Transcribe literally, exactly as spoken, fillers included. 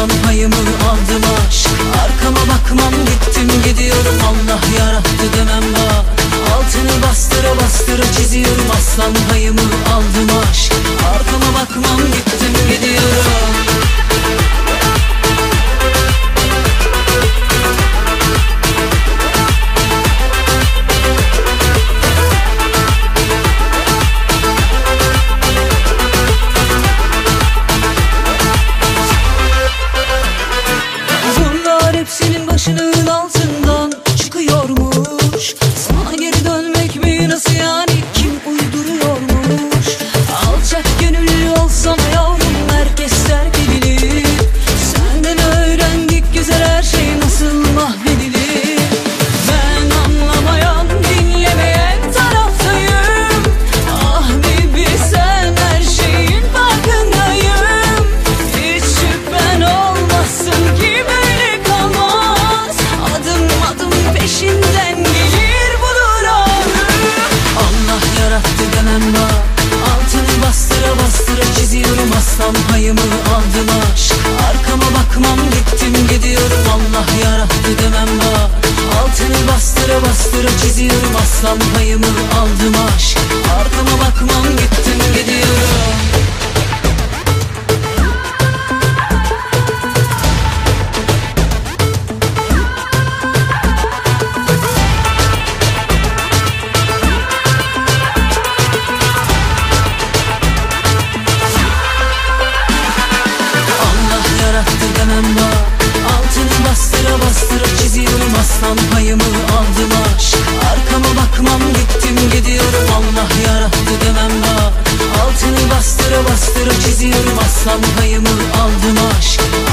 aslan payımı aldım aşk. Arkama bakmam gittim gidiyorum, Allah yarattı demem bak. Altını bastıra bastıra çiziyorum, aslan payımı aldım aşk. Arkama bakmam gittim gidiyorum. Hepsinin başının altından çıkıyormuş. Sana geri dönmek mi, nasıl yani, kim uyduruyormuş? Alçak gönüllü olsam yavrum, herkes terk edilir. Senden öğrendik güzel her şey nasıl mahvedilir. Ben anlamayan, dinlemeyen taraftayım. Ah bibi sen her şeyin farkındayım. Hiç şüphen olmasın ki peşinden gelir budur ağrım. Allah yarattı demem bak. Altını bastıra bastıra çiziyorum, aslan payımı aldım aşk. Arkama bakmam gittim gidiyorum, Allah yarattı demem bak. Altını bastıra bastıra çiziyorum, aslan payımı aldım aşk. Arkama bakmam gittim gidiyorum. Altını bastıra bastıra çiziyorum, aslan payımı aldım aşk. Arkama bakmam gittim gidiyorum, Allah yarattı demem bak. Altını bastıra bastıra çiziyorum, aslan payımı aldım aşk.